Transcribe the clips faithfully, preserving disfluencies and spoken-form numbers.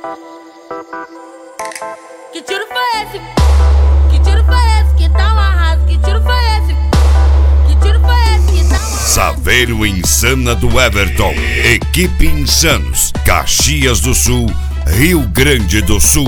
Que tiro foi esse? Que tiro foi esse que tá um arraso? Que tiro foi esse? Que tiro foi esse que tá um arraso? Saveiro Insana do Everton, Equipe Insanos, Caxias do Sul, Rio Grande do Sul.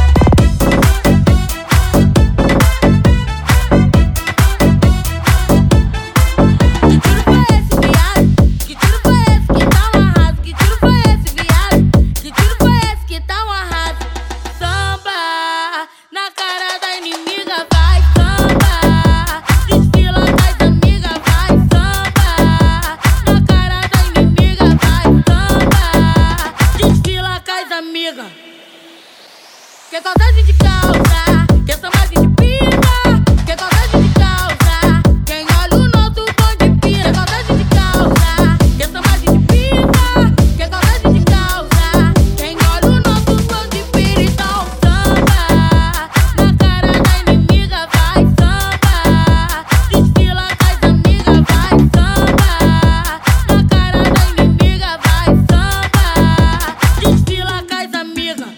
Que saudade de causa, que saudade de pina, que saudade de causa, quem olha o nosso tom de pina. Que saudade de causa, que saudade de pina, que saudade de causa, quem olha o nosso tom de pina. Então samba, na cara da inimiga vai samba, desfila com as amigas vai samba, na cara da inimiga vai samba, desfila com as amigas.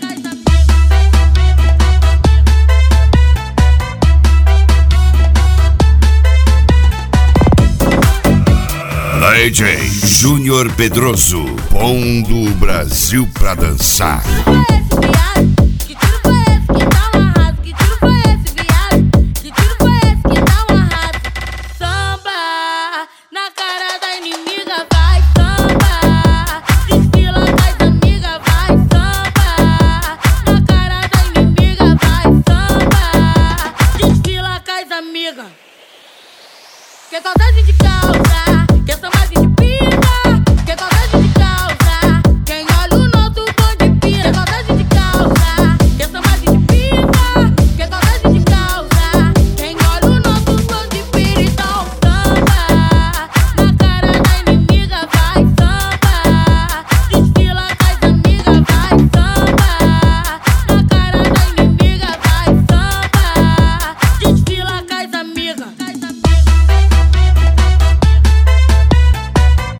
D J Júnior Pedroso, pondo o Brasil pra dançar.